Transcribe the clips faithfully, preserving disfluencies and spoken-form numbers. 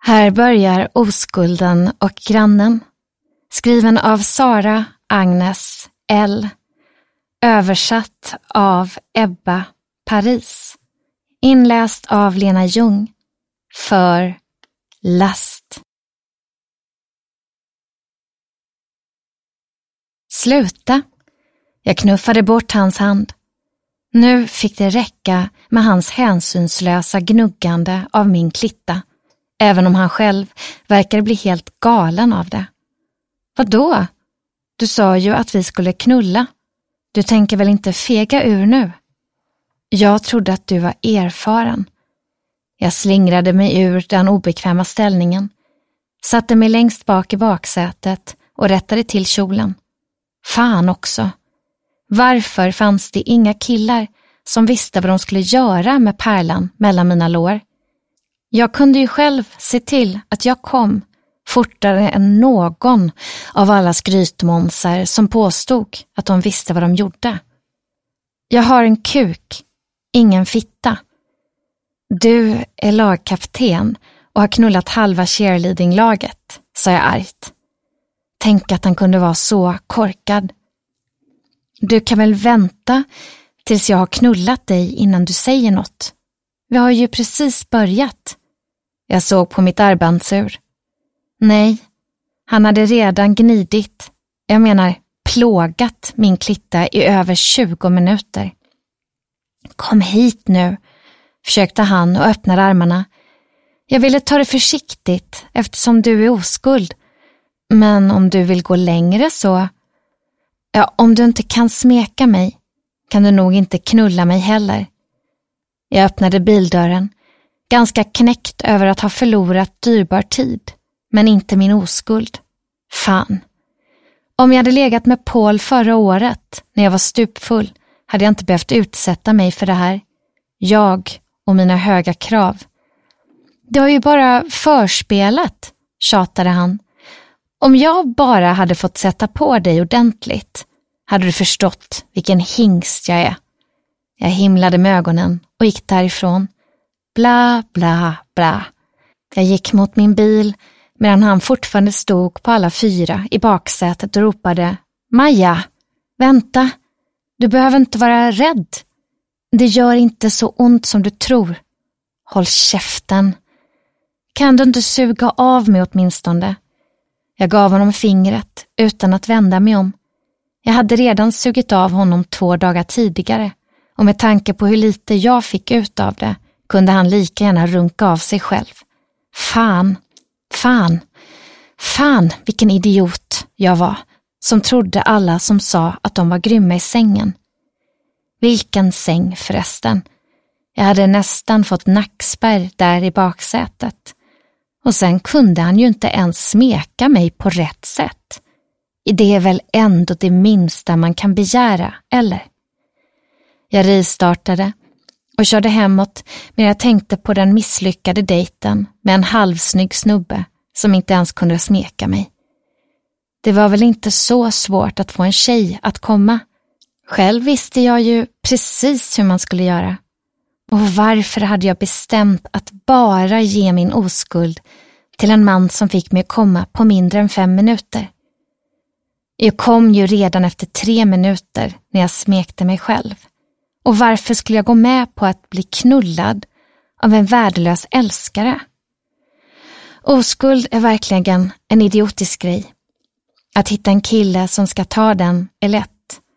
Här börjar Oskulden och grannen. Skriven av Sara Agnes L. Översatt av Ebba Paris. Inläst av Lena Ljung. För last. Sluta. Jag knuffade bort hans hand. Nu fick det räcka med hans hänsynslösa gnuggande av min klitta, även om han själv verkade bli helt galen av det. Vadå? Du sa ju att vi skulle knulla. Du tänker väl inte fega ur nu? Jag trodde att du var erfaren. Jag slingrade mig ur den obekväma ställningen, satte mig längst bak i baksätet och rättade till kjolen. Fan också. Varför fanns det inga killar som visste vad de skulle göra med pärlan mellan mina lår? Jag kunde ju själv se till att jag kom fortare än någon av alla skrytmånsar som påstod att de visste vad de gjorde. Jag har en kuk, ingen fitta. Du är lagkapten och har knullat halva cheerleadinglaget, sa jag argt. Tänk att han kunde vara så korkad. Du kan väl vänta tills jag har knullat dig innan du säger något. Vi har ju precis börjat. Jag såg på mitt armbandsur. Nej, han hade redan gnidit, jag menar plågat min klitta i över tjugo minuter. Kom hit nu, försökte han och öppnade armarna. Jag ville ta det försiktigt eftersom du är oskuld. Men om du vill gå längre så... Ja, om du inte kan smeka mig kan du nog inte knulla mig heller. Jag öppnade bildörren, ganska knäckt över att ha förlorat dyrbar tid, men inte min oskuld. Fan. Om jag hade legat med Paul förra året, när jag var stupfull, hade jag inte behövt utsätta mig för det här. Jag och mina höga krav. Det var ju bara förspelet, tjatade han. Om jag bara hade fått sätta på dig ordentligt, hade du förstått vilken hingst jag är. Jag himlade med ögonen och gick därifrån. Bla, bla, bla. Jag gick mot min bil medan han fortfarande stod på alla fyra i baksätet och ropade: Maja, vänta. Du behöver inte vara rädd. Det gör inte så ont som du tror. Håll käften. Kan du inte suga av mig åtminstone? Jag gav honom fingret utan att vända mig om. Jag hade redan sugit av honom två dagar tidigare, och med tanke på hur lite jag fick ut av det kunde han lika gärna runka av sig själv. Fan, fan, fan vilken idiot jag var som trodde alla som sa att de var grymma i sängen. Vilken säng förresten. Jag hade nästan fått nackspärr där i baksätet. Och sen kunde han ju inte ens smeka mig på rätt sätt. Det är väl ändå det minsta man kan begära, eller? Jag rivstartade och körde hemåt medan jag tänkte på den misslyckade dejten med en halvsnygg snubbe som inte ens kunde smeka mig. Det var väl inte så svårt att få en tjej att komma. Själv visste jag ju precis hur man skulle göra. Och varför hade jag bestämt att bara ge min oskuld till en man som fick mig att komma på mindre än fem minuter? Jag kom ju redan efter tre minuter när jag smekte mig själv. Och varför skulle jag gå med på att bli knullad av en värdelös älskare? Oskuld är verkligen en idiotisk grej. Att hitta en kille som ska ta den är lätt.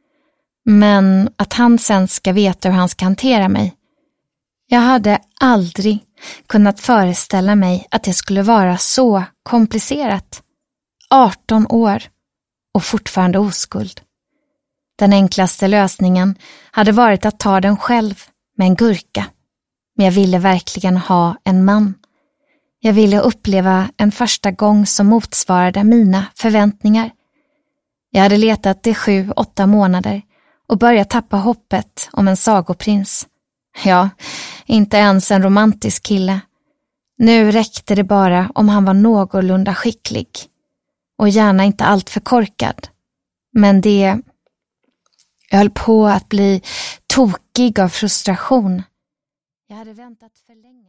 Men att han sen ska veta hur han ska hantera mig. Jag hade aldrig kunnat föreställa mig att det skulle vara så komplicerat. arton år och fortfarande oskuld. Den enklaste lösningen hade varit att ta den själv med en gurka. Men jag ville verkligen ha en man. Jag ville uppleva en första gång som motsvarade mina förväntningar. Jag hade letat i sju, åtta månader och börjat tappa hoppet om en sagoprins. Ja, inte ens en romantisk kille. Nu räckte det bara om han var någorlunda skicklig. Och gärna inte allt för korkad. Men det... Jag höll på att bli tokig av frustration. Jag hade väntat för länge.